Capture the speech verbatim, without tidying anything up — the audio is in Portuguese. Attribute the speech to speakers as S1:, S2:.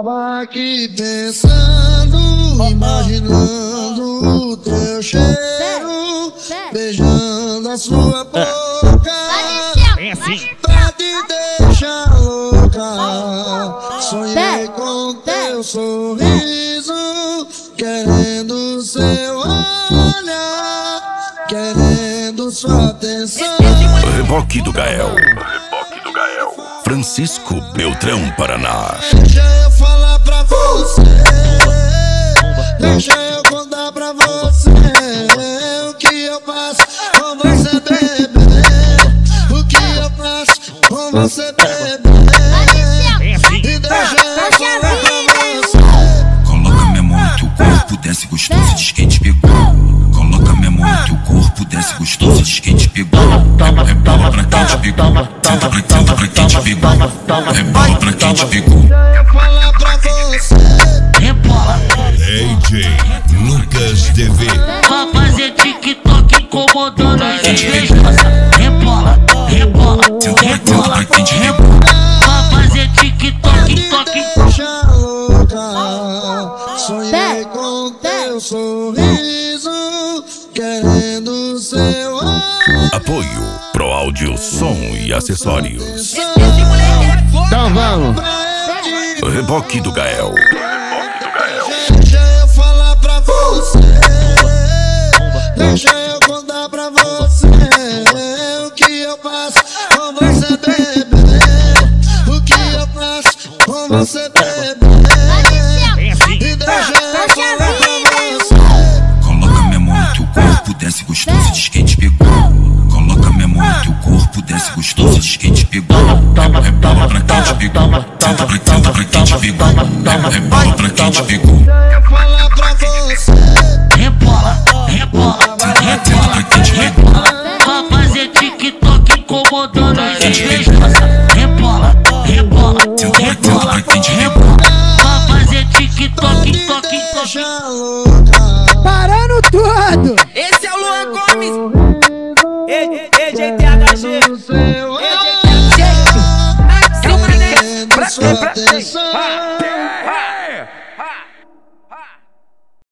S1: tava aqui pensando, imaginando o teu cheiro, beijando a sua boca, pra te deixar louca. Sonhei com teu sorriso, querendo seu olhar, querendo sua atenção.
S2: Reboque do Gael. Francisco Beltrão, Paraná.
S1: Deixa eu falar pra você, deixa eu contar pra você o que eu passo com você, bebê. O que eu passo com você, bebê. E deixa eu falar pra você.
S3: Coloca minha mão no teu corpo, desce gostoso, diz quem te pegou. Coloca minha mão no teu corpo, desce gostoso, diz quem te pegou. Rebola pra quem te pegou, senta pra senta pra quem te pegou. Rebola pra quem te pegou.
S1: Eu falar pra você,
S3: Rebola.
S4: D J Lucas D V.
S3: Pra fazer TikTok incomodando as invejosas. Rebola, rebola, rebola pra quem te pegou. Pra fazer TikTok, toque.
S1: deixa louca. Sonhei com teu sorriso, querendo seu olhar.
S2: Apoio Pro Áudio, Som e Acessórios.
S1: Então vamos.
S2: Reboque do Gael.
S1: Deixa eu falar pra você, deixa eu contar pra você o que eu passo com você, bebê. O que eu passo com você, bebê. E deixa eu falar pra você.
S3: Coloca minha mão no teu corpo, desce gostoso, diz quem te pegou. Coloca minha mão no teu corpo, desce gostoso, diz quem te pegou. Rebola pra quem te pegou, senta pra senta pra quem te pegou. Rebola pra quem te pegou.
S1: Eu falar pra você,
S3: Rebola, rebola, rebola pra quem te pegou. Pra fazer TikTok incomodando as invejosas. Rebola, rebola, rebola pra quem te pegou. Pra fazer TikTok, toque, toque.
S1: deixa louca.
S5: Parando tudo!
S6: Esse é o Luan Gomes, E J T H G.